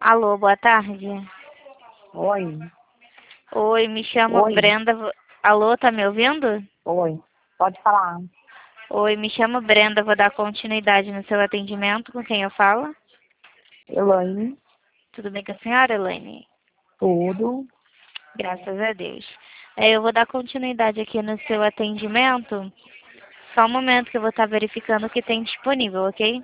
Alô, boa tarde. Oi, Oi, me chamo oi, Brenda. Alô, tá me ouvindo? oi. Pode falar. Oi, me chamo Brenda. Vou dar continuidade no seu atendimento. Com quem eu falo? Elaine, Tudo bem com a senhora, Elaine? tudo. Graças a Deus. Eu vou dar continuidade aqui no seu atendimento. Só um momento que eu vou estar verificando o que tem disponível, ok?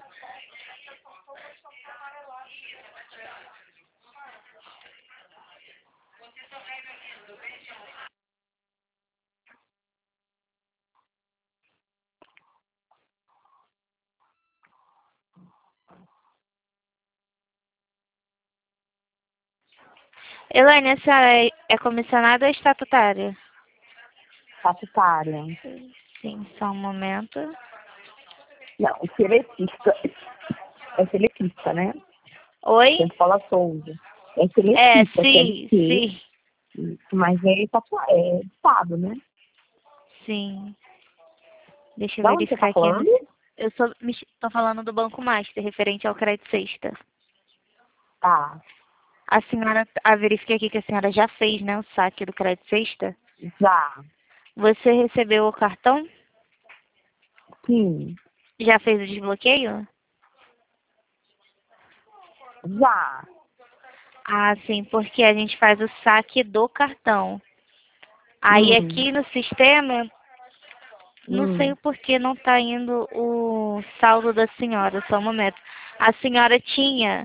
Elaine, a senhora é comissionada ou estatutária? Statutária. Sim, só um momento. Não, seletista. É seletista, né? Oi? Sempre fala Souza. É É, seletista, sim, CLT, sim, mas é Estado, né? sim. Deixa eu Da onde você verificar tá aqui. falando? Eu tô falando do Banco Master, referente ao crédito sexta. Tá, A senhora, verifiquei aqui que a senhora já fez, né, o saque do crédito sexta. já. Você recebeu o cartão? Sim, Já fez o desbloqueio? já. Ah, sim, porque a gente faz o saque do cartão. Aí Hum, aqui no sistema, não sei hum, o porquê não está indo o saldo da senhora, só um momento. A senhora tinha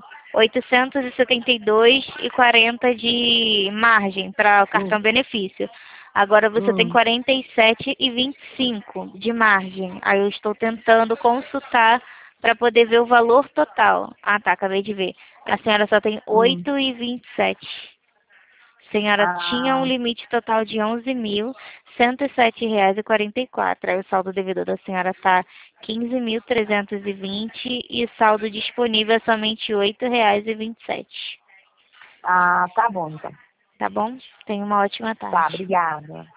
872,40 de margem para o hum, cartão benefício. Agora você tem hum. 47,25 de margem. Aí eu estou tentando consultar para poder ver o valor total. Ah, tá, acabei de ver. A senhora só tem Hum. 8,27. A senhora tinha um Ah, limite total de R$ 11.107,44. Aí o saldo devedor da senhora está 15.320 e o saldo disponível é somente R$ 8,27. tá bom, então. Tá bom? Tenha uma ótima Tá, tarde. obrigada.